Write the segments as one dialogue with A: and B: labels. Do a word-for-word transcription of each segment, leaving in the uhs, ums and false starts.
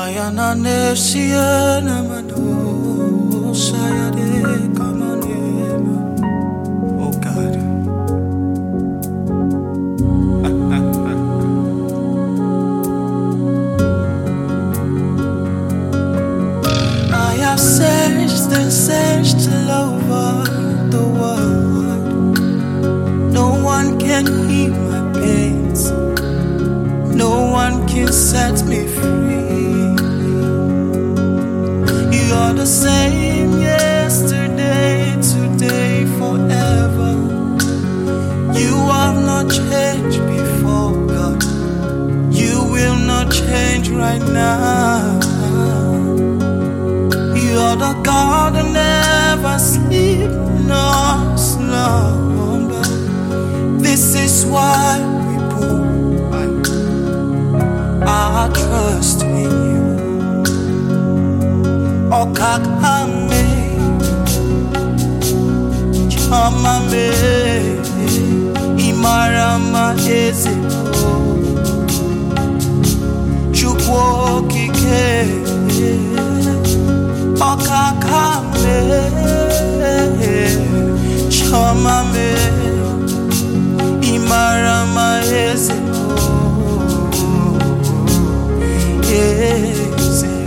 A: Ayana nesia namado saya de kamanema. Oh God. I have searched and searched all over the world. No one can heal my pains. No one can set me free. You're the same yesterday, today, forever. You have not changed before, God. You will not change right now. You're the God who never sleep nor slumber. This is why we put our trust in you. Okakame, chamame, imarama ezebo, chukwokike. Okakame, chamame, imarama ezebo, eze.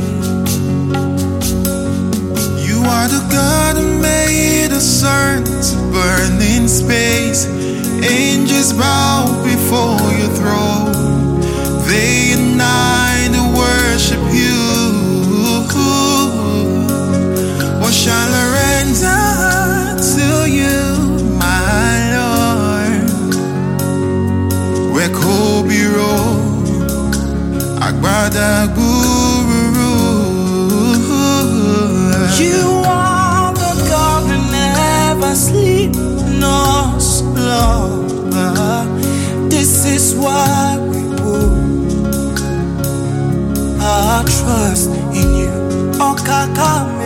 B: You are the God who made the sun to burn in space. Angels bow before your throne. They and I to worship you. What shall I render to you, my Lord? Wekobiro, Agbada Guru.
A: You are the God who never sleep nor slumber. This is why we put our trust in you. Okakame.